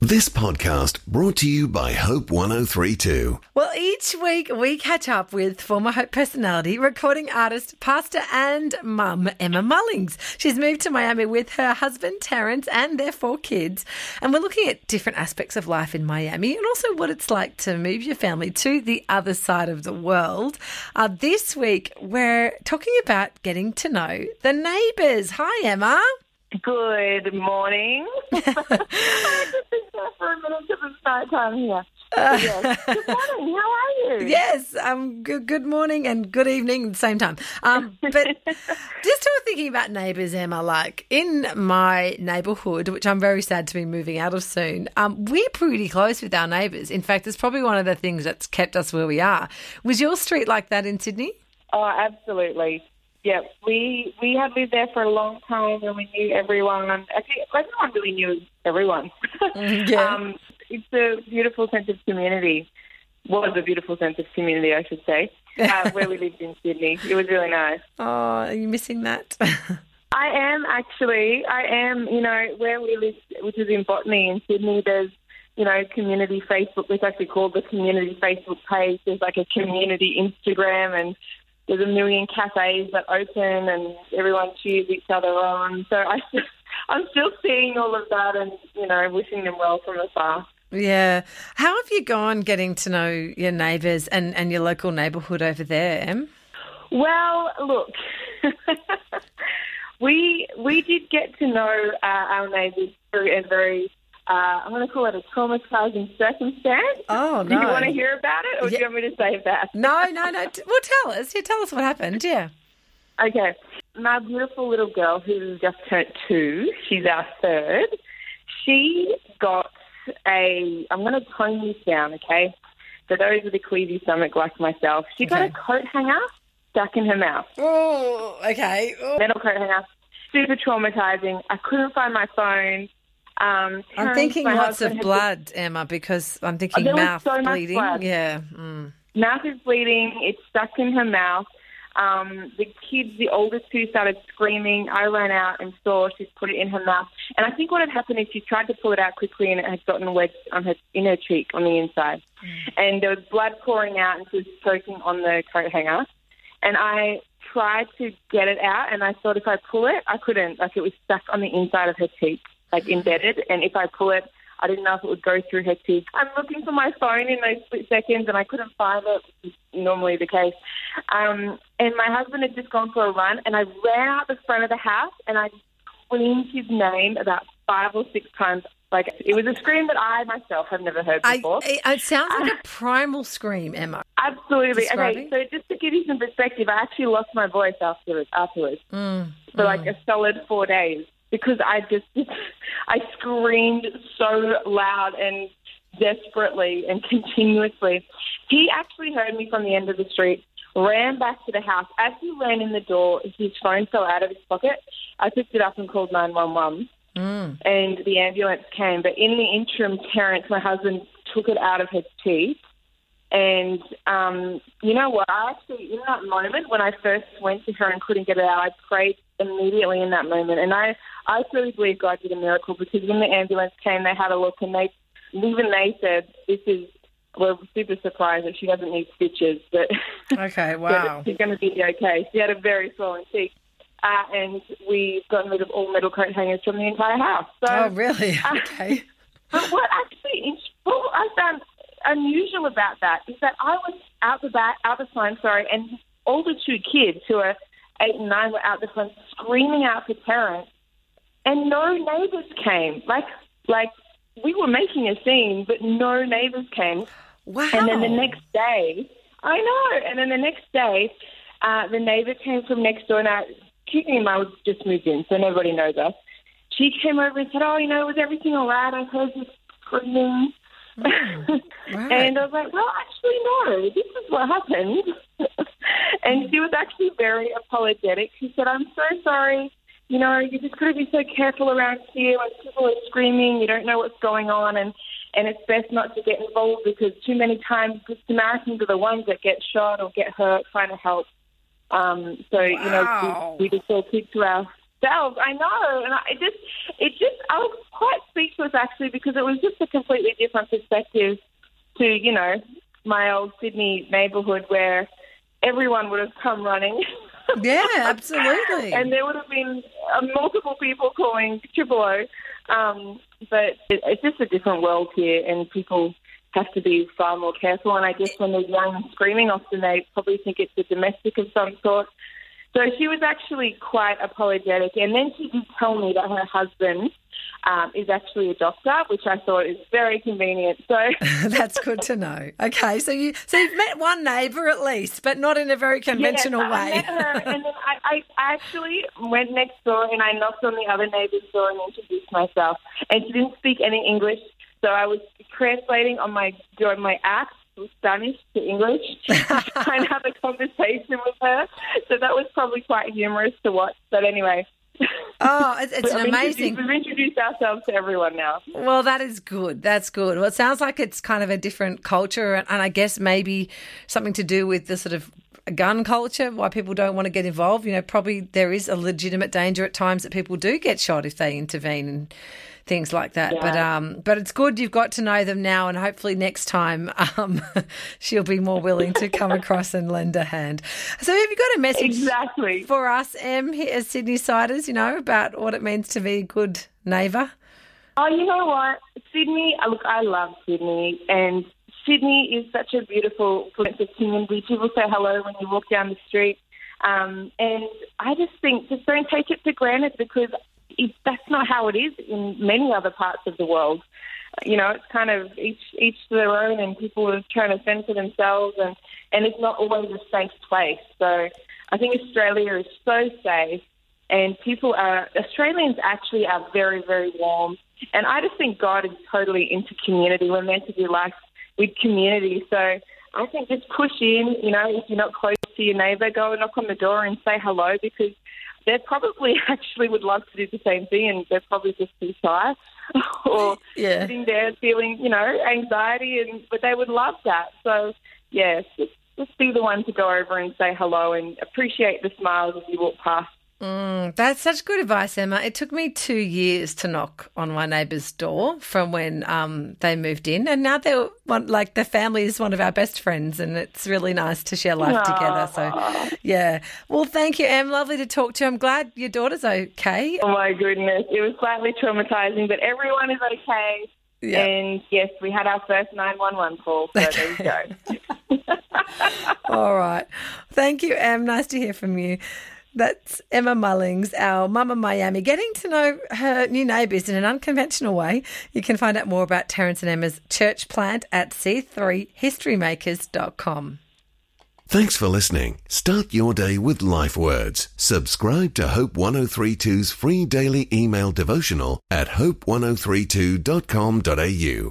This podcast brought to you by Hope 103.2. Well, each week we catch up with former Hope personality, recording artist, pastor and mum, Emma Mullings. She's moved to Miami with her husband, Terrence, and their 4 kids. And we're looking at different aspects of life in Miami and also what it's like to move your family to the other side of the world. This week, we're talking about getting to know the neighbours. Hi, Emma. Good morning. I had to think there for a minute because it's night time here. Yes. Good morning. How are you? Yes, good morning and good evening at the same time. But just thinking about neighbours, Emma, like in my neighbourhood, which I'm very sad to be moving out of soon, we're pretty close with our neighbours. In fact, it's probably one of the things that's kept us where we are. Was your street like that in Sydney? Oh, absolutely. Yeah, we had lived there for a long time and we knew everyone. Actually, everyone really knew everyone. Yeah. It's a beautiful sense of community. Was a beautiful sense of community, I should say, where we lived in Sydney. It was really nice. Oh, are you missing that? I am, actually. Where we live, which is in Botany in Sydney, there's, community Facebook. It's actually called the community Facebook page. There's like a community Instagram and there's a million cafes that open and everyone cheers each other on. So I'm still seeing all of that and, wishing them well from afar. Yeah. How have you gone getting to know your neighbours and your local neighbourhood over there, Em? Well, look, we did get to know our neighbours through a very, I'm going to call it a traumatising circumstance. Oh, no. Do you want to hear about it or do you want me to save that? No. Well, tell us. Yeah, tell us what happened, yeah. Okay. My beautiful little girl who just turned 2, she's our third, she got I'm going to tone this down, okay? For those with a queasy stomach like myself, she got a coat hanger stuck in her mouth. Oh, okay. Oh. Metal coat hanger, super traumatising. I couldn't find my phone. I'm thinking lots of blood, Emma, because I'm thinking mouth bleeding. Yeah. Mm. Mouth is bleeding. It's stuck in her mouth. The kids, the oldest 2, started screaming. I ran out and saw she'd put it in her mouth. And I think what had happened is she tried to pull it out quickly and it had gotten wedged in her cheek on the inside. And there was blood pouring out and she was choking on the coat hanger. And I tried to get it out and I thought if I pull it, I couldn't. Like it was stuck on the inside of her cheek, like embedded. And if I pull it, I didn't know if it would go through her teeth. I'm looking for my phone in those split seconds and I couldn't find it, which is normally the case. And my husband had just gone for a run and I ran out the front of the house and I screamed his name about 5 or 6 times. Like it was a scream that I myself have never heard before. It sounds like a primal scream, Emma. Absolutely. Okay, so just to give you some perspective, I actually lost my voice afterwards for like a solid 4 days. Because I screamed so loud and desperately and continuously. He actually heard me from the end of the street, ran back to the house. As he ran in the door, his phone fell out of his pocket. I picked it up and called 911, and the ambulance came. But in the interim, Terrence, my husband, took it out of his teeth. And you know what? I actually, in that moment, when I first went to her and couldn't get it out, I prayed immediately in that moment. And I truly believe God did a miracle because when the ambulance came, they had a look and they said, we're super surprised that she doesn't need stitches. But okay, wow. She's going to be okay. She had a very swollen cheek. And we got rid of all metal coat hangers from the entire house. So, oh, really? Okay. But what actually I found unusual about that is that I was out the front, and all the 2 kids who are 8 and 9 were out the front screaming out for Terrence, and no neighbours came. Like we were making a scene, but no neighbours came. Wow. And then the next day, I know, and then the next day, the neighbour came from next door. Now, keeping in mind, we've just moved in, so nobody knows us. She came over and said, was everything all right? I heard you screaming. Right. And I was like, well, actually, no, this is what happened. And she was actually very apologetic. She said, I'm so sorry. You just got to be so careful around here when people are screaming. You don't know what's going on. And it's best not to get involved because too many times the Samaritans are the ones that get shot or get hurt trying to help. Wow. We just all keep to themselves. I know, and I was quite speechless actually, because it was just a completely different perspective to, you know, my old Sydney neighbourhood where everyone would have come running. Yeah, absolutely. And there would have been multiple people calling Triple O. But it's just a different world here, and people have to be far more careful. And I guess when they're young and screaming, often they probably think it's a domestic of some sort. So she was actually quite apologetic. And then she did tell me that her husband is actually a doctor, which I thought is very convenient. So that's good to know. Okay, so you've met one neighbour at least, but not in a very conventional way. I met her, and then I actually went next door and I knocked on the other neighbour's door and introduced myself. And she didn't speak any English, so I was translating on my app from Spanish to English, trying to have a conversation with her. So that was probably quite humorous to watch. But anyway. Oh, it's amazing. We've introduced ourselves to everyone now. Well, that is good. That's good. Well, it sounds like it's kind of a different culture, and I guess maybe something to do with the sort of gun culture, why people don't want to get involved. You know, probably there is a legitimate danger at times that people do get shot if they intervene and things like that. Yeah. But it's good you've got to know them now, and hopefully next time she'll be more willing to come across and lend a hand. So have you got a message for us, Em, here as Sydney-siders, you know, about what it means to be a good neighbour? Oh, you know what? Sydney, look, I love Sydney, and Sydney is such a beautiful place of community. People say hello when you walk down the street. And I just think, just don't take it for granted, because that's not how it is in many other parts of the world. You know, it's kind of each to their own, and people are trying to fend for themselves, and it's not always a safe place. So I think Australia is so safe, and Australians actually are very, very warm. And I just think God is totally into community. We're meant to do life with community. So I think just push in, you know, if you're not close to your neighbour, go and knock on the door and say hello, because they probably actually would love to do the same thing, and they're probably just too shy or sitting there feeling, you know, anxiety, but they would love that. So, yes, just be the one to go over and say hello and appreciate the smiles as you walk past. That's such good advice, Emma. It took me 2 years to knock on my neighbour's door from when they moved in, and now the family is one of our best friends, and it's really nice to share life together. So, yeah. Well, thank you, Em. Lovely to talk to you. I'm glad your daughter's okay. Oh, my goodness. It was slightly traumatising, but everyone is okay. Yep. And, yes, we had our first 911 call, so there you go. All right. Thank you, Em. Nice to hear from you. That's Emma Mullings, our Mama Miami, getting to know her new neighbours in an unconventional way. You can find out more about Terence and Emma's church plant at c3historymakers.com. Thanks for listening. Start your day with Life Words. Subscribe to Hope 1032's free daily email devotional at hope1032.com.au.